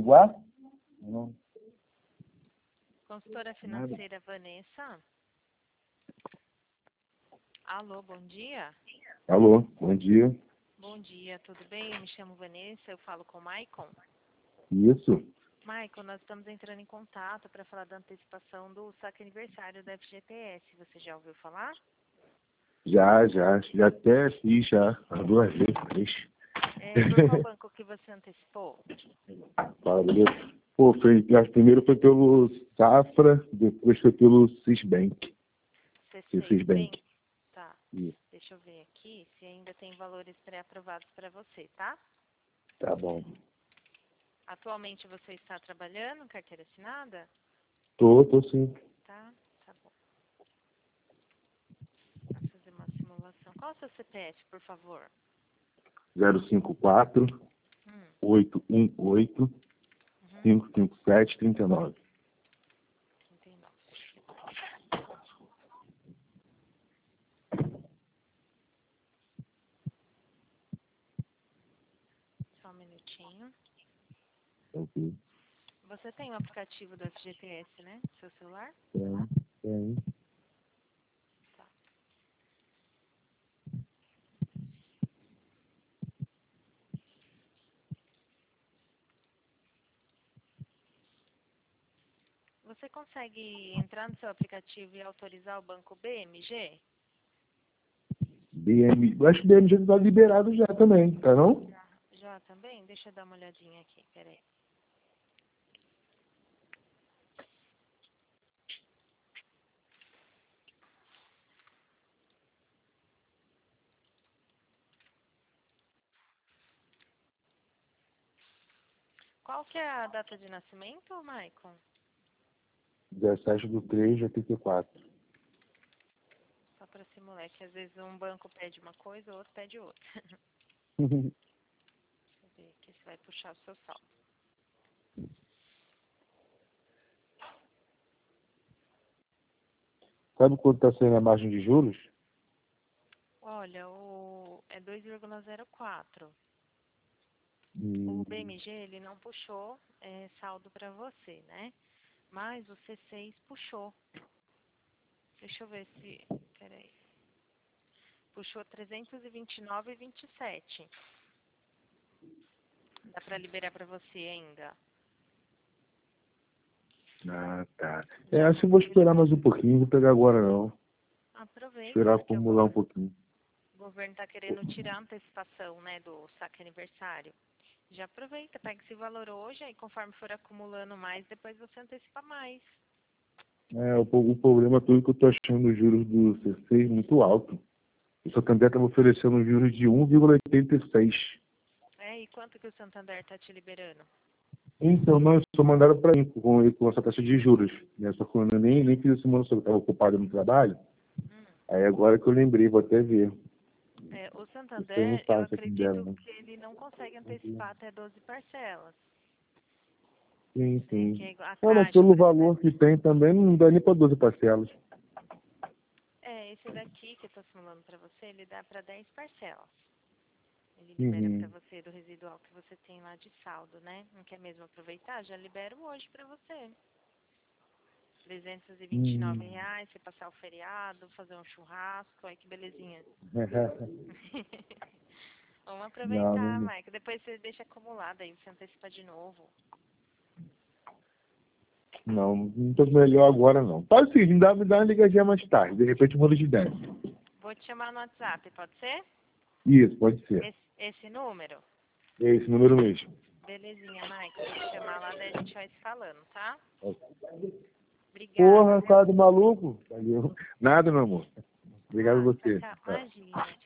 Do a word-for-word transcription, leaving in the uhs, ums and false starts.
averiguar? Não. Consultora financeira Vanessa. Alô, bom dia. Alô, bom dia. Bom dia, tudo bem? Eu me chamo Vanessa, eu falo com o Maicon. Isso. Maicon, nós estamos entrando em contato para falar da antecipação do saque aniversário da F G T S. Você já ouviu falar? Já, já. Já até fiz já. As duas vezes, três. É, por qual banco que você antecipou? Valeu. Pô, foi, primeiro foi pelo Safra, depois foi pelo Cisbank. C seis Cisbank. Bank? Tá. Isso. Deixa eu ver aqui se ainda tem valores pré-aprovados para você, tá? Tá bom. Atualmente você está trabalhando, carteira assinada? Tô, tô sim. Tá, tá bom. Vou fazer uma simulação. Qual é o seu C P F, por favor? zero cinco quatro, Hum, oito um oito, uhum, cinco cinco sete, três nove. trinta e nove. Só um minutinho. Ok. Você tem o aplicativo do F G T S, né? No seu celular? Tem, tem. Tá. Você consegue entrar no seu aplicativo e autorizar o banco B M G? B M, eu acho que B M já tá liberado já também, tá não? Já. Já também? Deixa eu dar uma olhadinha aqui, peraí. Qual que é a data de nascimento, Maicon? dezessete de três de oitenta e quatro. Só para simular, que às vezes um banco pede uma coisa, o outro pede outra. Deixa eu ver aqui se vai puxar o seu saldo. Sabe quanto tá saindo a margem de juros? Olha, o é dois vírgula zero quatro. Hum, O B M G, ele não puxou é, saldo para você, né? Mas o C seis puxou. Deixa eu ver se... Peraí. Puxou trezentos e vinte e nove vírgula vinte e sete. Dá para liberar para você ainda. Ah, tá. É, assim eu vou esperar mais um pouquinho, não vou pegar agora não. Aproveita, Esperar porque o acumular um governo, pouquinho. o governo está querendo tirar a antecipação, né, do saque aniversário. Já aproveita, pega esse valor hoje, aí conforme for acumulando mais, depois você antecipa mais. É, o, o problema todo é que eu tô achando os juros do C seis muito alto. O Santander estava oferecendo juros de um vírgula oitenta e seis. É, e quanto que o Santander está te liberando? Então, nós só mandaram para mim com, com essa taxa de juros. Né? Só que eu nem, nem fiz esse simulação, eu estava ocupado no trabalho. Hum. Aí agora que eu lembrei, vou até ver. É, o Isso aí não Santander, eu passa aqui dela, acredito né? que ele não consegue antecipar até doze parcelas. Sim, É, sim. que é igual a Não, mas Caixa, pelo por exemplo. valor que tem também, não dá nem para doze parcelas. É, esse daqui que eu estou simulando para você, ele dá para dez parcelas. Ele libera para Uhum. você do residual que você tem lá de saldo, né? Não quer mesmo aproveitar? Já libero hoje para você. trezentos e vinte e nove Uhum. reais, você passar o feriado, fazer um churrasco, aí que belezinha. Vamos Não, aproveitar, não. Mike. Depois você deixa acumulado aí, você antecipa de novo. Não, não tô melhor agora não. Pode sim, me dá, me dá uma ligadinha mais tarde. De repente eu mudo de ideia. Vou te chamar no WhatsApp, pode ser? Isso, pode ser. Esse, esse número? É esse número mesmo. Belezinha, Mike. Eu vou te chamar lá, daí a gente vai se falando, tá? Obrigada, Porra, viu? cara do maluco. Valeu. Nada, meu amor. Obrigado a Ah, tchau, você. tchau. Tá. Imagina.